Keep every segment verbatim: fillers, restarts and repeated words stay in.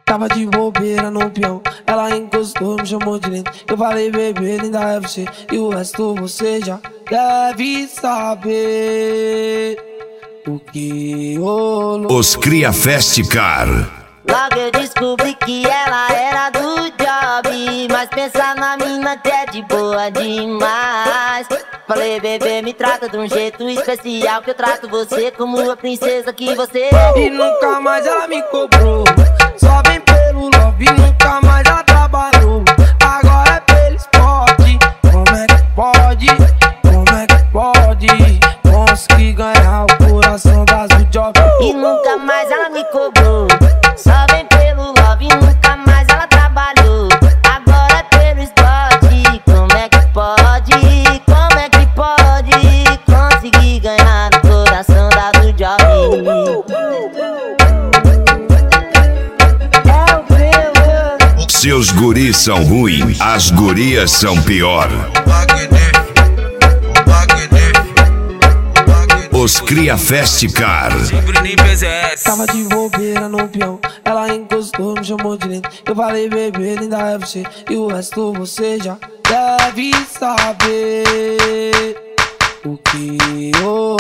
Tava de bobeira no peão, ela encostou, me chamou de lindo. Eu falei, bebê, linda é você, e o resto você já deve saber. O que rolou. Os Cria Fest Car. Logo eu descobri que ela era do job, mas pensar na mina que é de boa demais. Falei, bebê, me trata de um jeito especial, que eu trato você como a princesa que você é. E nunca mais ela me cobrou, só vem pelo love, e nunca mais ela trabalhou. Agora é pelo esporte, como é que pode, como é que pode conseguir ganhar o coração das do job. E nunca mais ela me cobrou, só vem pelo love, e nunca mais ela trabalhou. Agora é pelo esporte, como é que pode, como é que pode conseguir ganhar o coração da do job. Seus guris são ruins, as gurias são pior. Os Cria Fest Car. Tava de bobeira no peão, ela encostou, me chamou de lindo. Eu falei, bebê, linda é você, e o resto você já deve saber. O que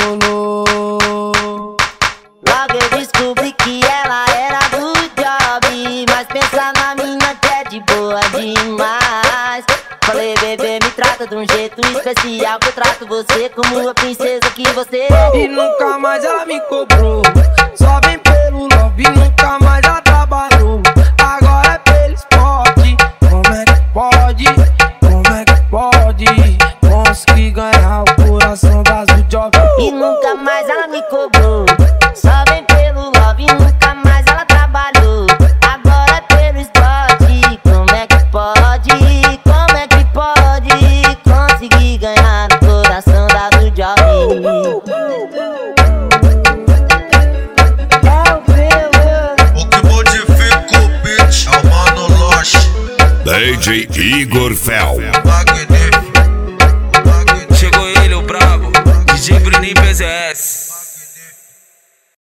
rolou. Logo eu descobri que ela era do job, mas pensar na mina que é de boa demais. Falei, bebê, me trata de um jeito especial, que eu trato você como a princesa que você é. E nunca mais ela me cobrou, só vem pelo love, e nunca mais ela trabalhou. Agora é pelo esporte, como é que pode, como é que pode conseguir ganhar o coração das do job. E nunca mais ela me cobrou, só vem pelo love, e nunca mais ela trabalhou. Agora é pelo esporte, como é que pode, como é que pode conseguir ganhar o coração da do job. O que modifica o beat é o Mano Loche, D J Igor Fel. Wagner, Wagner. Chegou ele, o brabo, D J Bruninho P Z S.